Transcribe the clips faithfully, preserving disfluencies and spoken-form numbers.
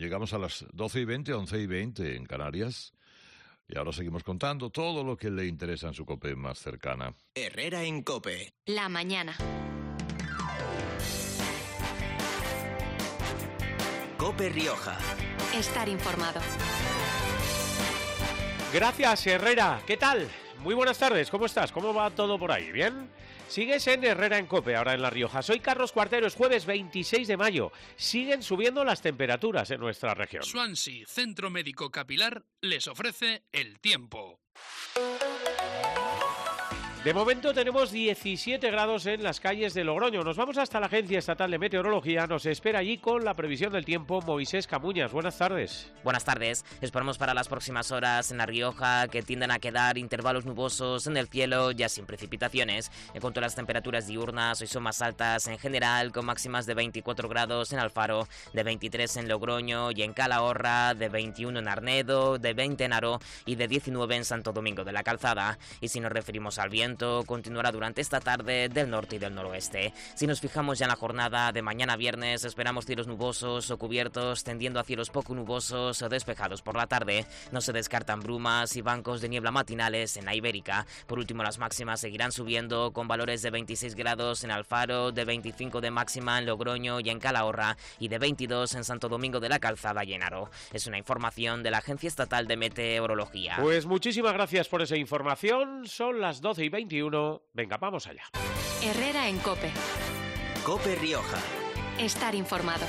Llegamos a las doce y veinte, once y veinte en Canarias. Y ahora seguimos contando todo lo que le interesa en su COPE más cercana. Herrera en COPE. La mañana. COPE Rioja. Estar informado. Gracias, Herrera. ¿Qué tal? Muy buenas tardes. ¿Cómo estás? ¿Cómo va todo por ahí? ¿Bien? Sigues en Herrera en COPE, ahora en La Rioja. Soy Carlos Cuartero, es jueves veintiséis de mayo. Siguen subiendo las temperaturas en nuestra región. Swansea Centro Médico Capilar les ofrece el tiempo. De momento tenemos diecisiete grados en las calles de Logroño. Nos vamos hasta la Agencia Estatal de Meteorología. Nos espera allí con la previsión del tiempo Moisés Camuñas. Buenas tardes. Buenas tardes. Esperamos para las próximas horas en La Rioja que tienden a quedar intervalos nubosos en el cielo, ya sin precipitaciones. En cuanto a las temperaturas diurnas, hoy son más altas en general, con máximas de veinticuatro grados en Alfaro, de veintitrés en Logroño y en Calahorra, de veintiuno en Arnedo, de veinte en Haro y de diecinueve en Santo Domingo de la Calzada. Y si nos referimos al viento, continuará durante esta tarde del norte y del noroeste. Si nos fijamos ya en la jornada de mañana viernes, esperamos cielos nubosos o cubiertos, tendiendo a cielos poco nubosos o despejados por la tarde. No se descartan brumas y bancos de niebla matinales en la Ibérica. Por último, las máximas seguirán subiendo con valores de veintiséis grados en Alfaro, de veinticinco de máxima en Logroño y en Calahorra y de veintidós en Santo Domingo de la Calzada y en Haro. Es una información de la Agencia Estatal de Meteorología. Pues muchísimas gracias por esa información. Son las doce y veintiuno. Venga, vamos allá. Herrera en COPE. COPE Rioja. Estar informado.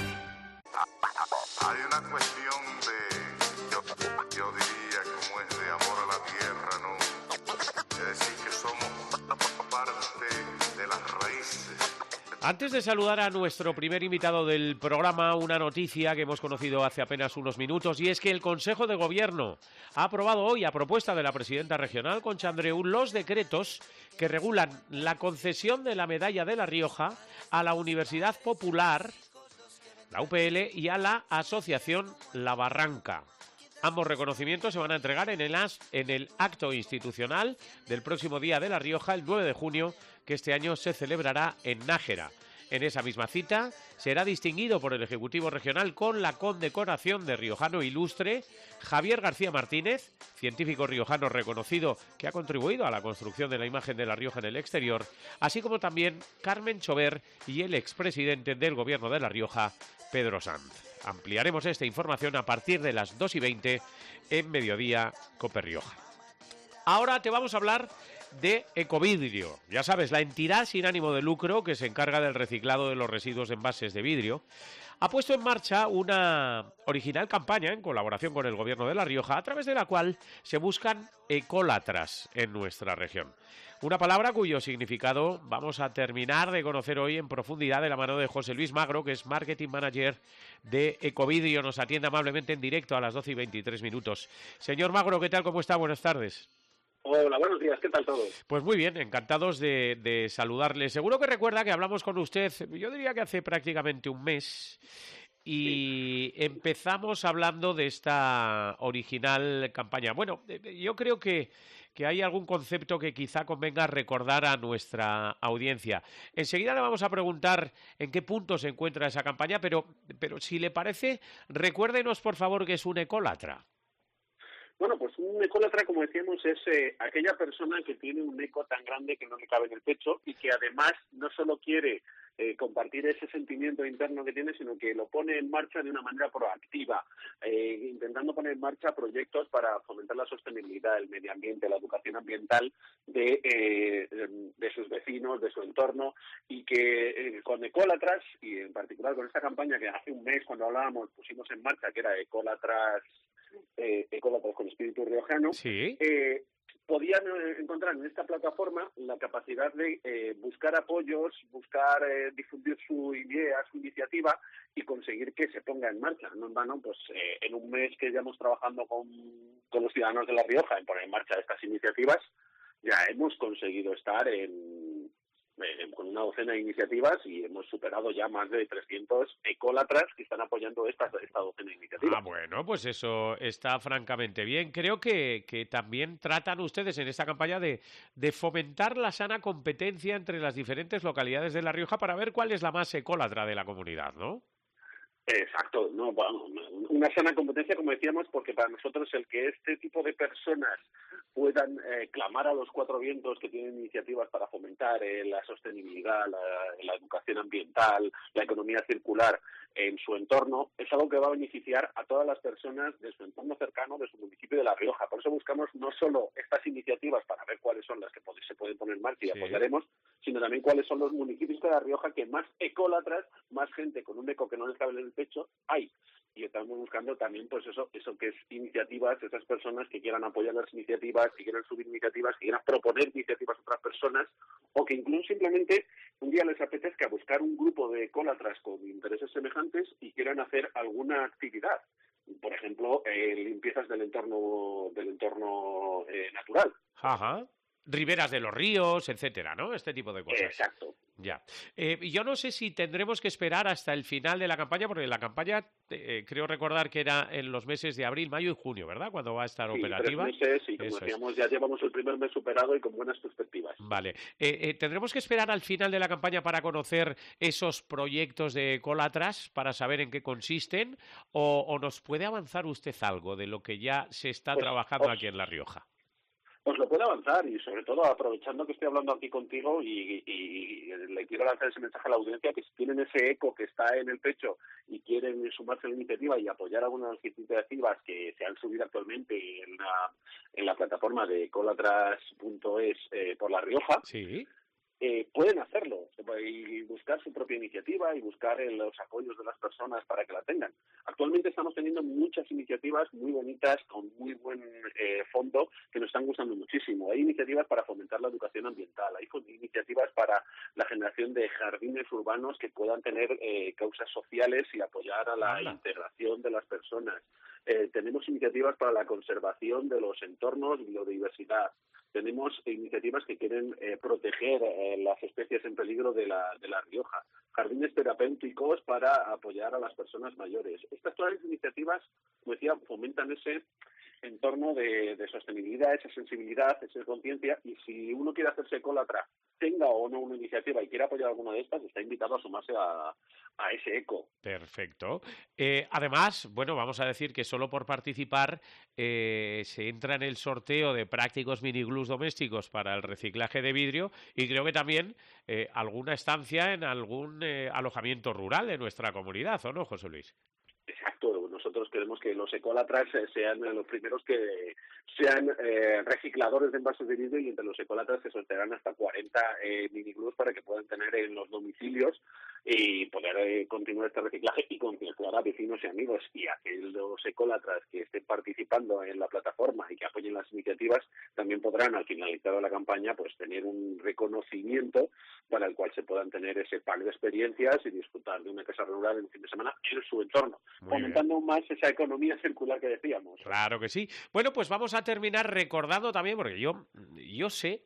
Hay una cuestión de, yo, yo diría, como es de amor a la tierra, ¿no? Es decir, que somos parte de las raíces. Antes de saludar a nuestro primer invitado del programa, una noticia que hemos conocido hace apenas unos minutos, y es que el Consejo de Gobierno ha aprobado hoy, a propuesta de la presidenta regional, Concha Andreu, los decretos que regulan la concesión de la Medalla de La Rioja a la Universidad Popular, la U P L, y a la Asociación La Barranca. Ambos reconocimientos se van a entregar en el, as, en el acto institucional del próximo Día de La Rioja, el nueve de junio, que este año se celebrará en Nájera. En esa misma cita será distinguido por el Ejecutivo Regional con la condecoración de Riojano Ilustre Javier García Martínez, científico riojano reconocido que ha contribuido a la construcción de la imagen de La Rioja en el exterior, así como también Carmen Chover y el expresidente del Gobierno de La Rioja, Pedro Sanz. Ampliaremos esta información a partir de las dos y veinte en Mediodía COPE Rioja. Ahora te vamos a hablar de Ecovidrio. Ya sabes, la entidad sin ánimo de lucro que se encarga del reciclado de los residuos de envases de vidrio ha puesto en marcha una original campaña en colaboración con el Gobierno de La Rioja, a través de la cual se buscan ecólatras en nuestra región. Una palabra cuyo significado vamos a terminar de conocer hoy en profundidad de la mano de José Luis Magro, que es Marketing Manager de Ecovidrio. Nos atiende amablemente en directo a las doce y veintitrés minutos. Señor Magro, ¿qué tal? ¿Cómo está? Buenas tardes. Hola, buenos días, ¿qué tal todo? Pues muy bien, encantados de, de saludarle. Seguro que recuerda que hablamos con usted, yo diría que hace prácticamente un mes, y sí. Empezamos hablando de esta original campaña. Bueno, yo creo que, que hay algún concepto que quizá convenga recordar a nuestra audiencia. Enseguida le vamos a preguntar en qué punto se encuentra esa campaña, pero, pero si le parece, recuérdenos por favor que es un ecólatra. Bueno, pues un ecólatra, como decíamos, es eh, aquella persona que tiene un eco tan grande que no le cabe en el pecho y que además no solo quiere eh, compartir ese sentimiento interno que tiene, sino que lo pone en marcha de una manera proactiva, eh, intentando poner en marcha proyectos para fomentar la sostenibilidad, el medio ambiente, la educación ambiental de, eh, de sus vecinos, de su entorno, y que eh, con ecólatras, y en particular con esta campaña que hace un mes cuando hablábamos pusimos en marcha, que era ecólatras Eh, ecólatras con espíritu riojano, sí. eh, podían eh, encontrar en esta plataforma la capacidad de eh, buscar apoyos, buscar eh, difundir su idea, su iniciativa y conseguir que se ponga en marcha. No en vano, pues eh, en un mes que llevamos trabajando con, con los ciudadanos de La Rioja en poner en marcha estas iniciativas, ya hemos conseguido estar en Eh, con una docena de iniciativas y hemos superado ya más de trescientos ecólatras que están apoyando esta, esta docena de iniciativas. Ah, bueno, pues eso está francamente bien. Creo que, que también tratan ustedes en esta campaña de, de fomentar la sana competencia entre las diferentes localidades de La Rioja para ver cuál es la más ecólatra de la comunidad, ¿no? Exacto, no, bueno, una sana competencia, como decíamos, porque para nosotros el que este tipo de personas puedan eh, clamar a los cuatro vientos que tienen iniciativas para fomentar eh, la sostenibilidad, la, la educación ambiental, la economía circular en su entorno, es algo que va a beneficiar a todas las personas de su entorno cercano, de su municipio de La Rioja. Por eso buscamos no solo estas iniciativas para ver cuáles son las que se pueden poner en marcha y sí. apoyaremos, sino también cuáles son los municipios de La Rioja que más ecólatras, más gente con un eco que no les cabe en el pecho hay. Y estamos buscando también, pues eso, eso que es iniciativas, esas personas que quieran apoyar las iniciativas, que quieran subir iniciativas, que quieran proponer iniciativas a otras personas, o que incluso simplemente un día les apetezca buscar un grupo de ecólatras con intereses semejantes y quieran hacer alguna actividad. Por ejemplo, eh, limpiezas del entorno del entorno eh, natural. Ajá. Riberas de los ríos, etcétera, ¿no? Este tipo de cosas. Exacto. Ya. Eh, yo no sé si tendremos que esperar hasta el final de la campaña, porque la campaña, eh, creo recordar que era en los meses de abril, mayo y junio, ¿verdad? Cuando va a estar sí, operativa. Tres meses y, como Eso decíamos, es. ya llevamos el primer mes superado y con buenas perspectivas. Vale. Eh, eh, ¿Tendremos que esperar al final de la campaña para conocer esos proyectos de Ecólatras, para saber en qué consisten? ¿O, o nos puede avanzar usted algo de lo que ya se está pues, trabajando pues, aquí en La Rioja? Pues lo puede avanzar y sobre todo aprovechando que estoy hablando aquí contigo y, y, y le quiero lanzar ese mensaje a la audiencia que si tienen ese eco que está en el pecho y quieren sumarse a la iniciativa y apoyar algunas de las iniciativas que se han subido actualmente en la, en la plataforma de ecólatras punto es eh, por La Rioja, sí. Eh, pueden hacerlo y buscar su propia iniciativa y buscar eh, los apoyos de las personas para que la tengan. Actualmente estamos teniendo muchas iniciativas muy bonitas, con muy buen eh, fondo, que nos están gustando muchísimo. Hay iniciativas para fomentar la educación ambiental, hay iniciativas para la generación de jardines urbanos que puedan tener eh, causas sociales y apoyar a la Hola. integración de las personas. Eh, tenemos iniciativas para la conservación de los entornos y biodiversidad. Tenemos iniciativas que quieren eh, proteger eh, las especies en peligro de la, de La Rioja, jardines terapéuticos para apoyar a las personas mayores. Estas todas las iniciativas, como decía, fomentan ese entorno de, de sostenibilidad, esa sensibilidad, esa conciencia, y si uno quiere hacerse ecólatra, tenga o no una iniciativa y quiere apoyar alguna de estas, está invitado a sumarse a, a ese eco. Perfecto. Eh, además, bueno, vamos a decir que solo por participar eh, se entra en el sorteo de prácticos miniglús domésticos para el reciclaje de vidrio y creo que también eh, alguna estancia en algún eh, alojamiento rural de nuestra comunidad, ¿o no, José Luis? Exacto, nosotros queremos que los ecólatras sean los primeros que sean eh, recicladores de envases de vidrio y entre los ecólatras se sortearán hasta cuarenta eh, miniglús para que puedan tener en los domicilios y poder eh, continuar este reciclaje y concienciar a vecinos y amigos. Y aquellos ecólatras que estén participando en la plataforma y que apoyen las iniciativas también podrán, al finalizar la campaña, pues tener un reconocimiento para el cual se puedan tener ese pack de experiencias y disfrutar de una casa rural en un fin de semana en su entorno, fomentando más esa economía circular que decíamos. Claro que sí. Bueno, pues vamos a terminar recordando también, porque yo, yo sé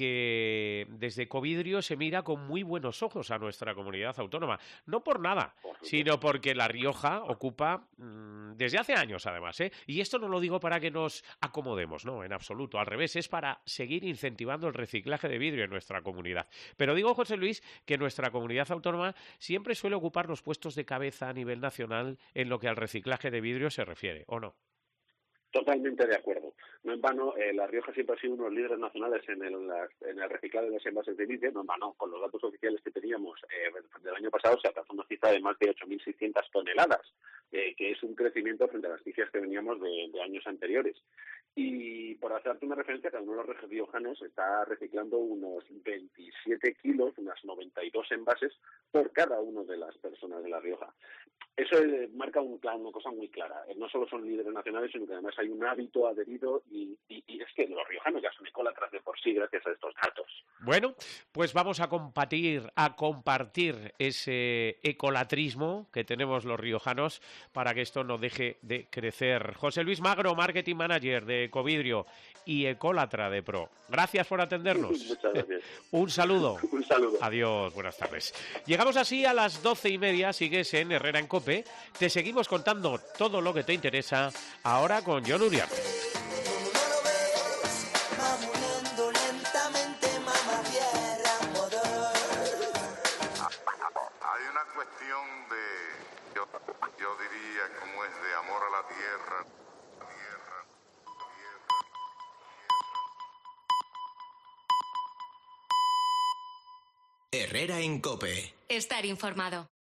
que desde Covidrio se mira con muy buenos ojos a nuestra comunidad autónoma. No por nada, por sino porque La Rioja ocupa mmm, desde hace años, además, ¿eh? Y esto no lo digo para que nos acomodemos, no, en absoluto. Al revés, es para seguir incentivando el reciclaje de vidrio en nuestra comunidad. Pero digo, José Luis, que nuestra comunidad autónoma siempre suele ocupar los puestos de cabeza a nivel nacional en lo que al reciclaje de vidrio se refiere, ¿o no? Totalmente de acuerdo. No en vano, eh, La Rioja siempre ha sido uno de los líderes nacionales en el, en el reciclado de los envases de vidrio. No en vano, con los datos oficiales que teníamos eh, del año pasado se alcanzó una cifra de más de ocho mil seiscientas toneladas, eh, que es un crecimiento frente a las cifras que veníamos de, de años anteriores. Y por hacerte una referencia, cada uno de los riojanos está reciclando unos veintisiete kilos, unas noventa y dos envases por cada uno de las personas de La Rioja. Eso eh, marca un, una cosa muy clara. Eh, no solo son líderes nacionales, sino que además hay un hábito adherido y, y, y es que los riojanos ya son ecólatras de por sí gracias a estos datos. Bueno, pues vamos a compartir, a compartir ese ecolatrismo que tenemos los riojanos para que esto no deje de crecer. José Luis Magro, Marketing Manager de Covidrio y ecólatra de Pro. Gracias por atendernos. Muchas gracias. Un saludo. Un saludo. Adiós, buenas tardes. Llegamos así a las doce y media, sigues en Herrera en COPE. Te seguimos contando todo lo que te interesa ahora con John Uriarte. Hay una cuestión de... de amor a la tierra. Tierra, tierra, Herrera en COPE. Estar informado.